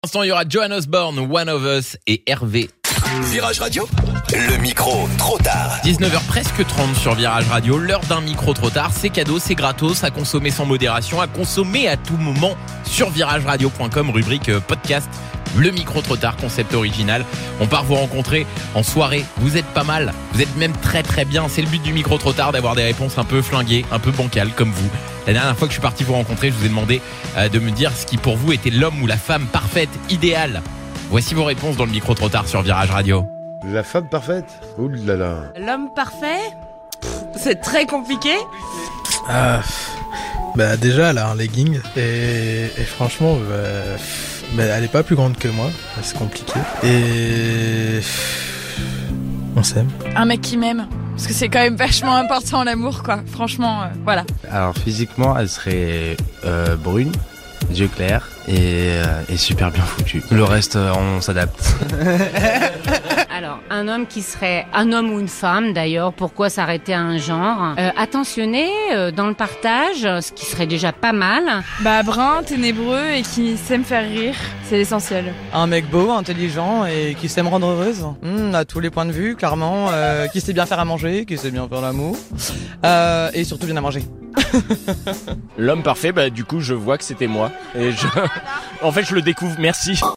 L'instant, il y aura Joan Osborne, One of Us et Hervé. Virage Radio, le micro trop tard. 19h presque 30 sur Virage Radio, l'heure d'un micro trop tard, c'est cadeau, c'est gratos, à consommer sans modération, à consommer à tout moment sur virageradio.com, rubrique podcast. Le micro trop tard, concept original. On part vous rencontrer en soirée. Vous êtes pas mal, vous êtes même très très bien. C'est le but du micro trop tard, d'avoir des réponses un peu flinguées, un peu bancales comme vous. La dernière fois que je suis parti vous rencontrer, je vous ai demandé de me dire ce qui pour vous était l'homme ou la femme parfaite, idéale. Voici vos réponses dans le micro trop tard sur Virage Radio. La femme parfaite. Ouh là là. L'homme parfait, c'est très compliqué. Déjà elle a un legging et franchement elle est pas plus grande que moi, c'est compliqué. Et on s'aime. Un mec qui m'aime, parce que c'est quand même vachement important l'amour quoi. Franchement, voilà. Alors physiquement, elle serait brune, yeux clairs et super bien foutue. Le reste, on s'adapte. Alors, un homme qui serait un homme ou une femme d'ailleurs, pourquoi s'arrêter à un genre, attentionné dans le partage, ce qui serait déjà pas mal. Brun, ténébreux et qui sait me faire rire, c'est l'essentiel. Un mec beau, intelligent et qui sait me rendre heureuse, à tous les points de vue, clairement, qui sait bien faire à manger, qui sait bien faire l'amour, et surtout bien à manger. L'homme parfait, du coup je vois que c'était moi et en fait je le découvre, merci.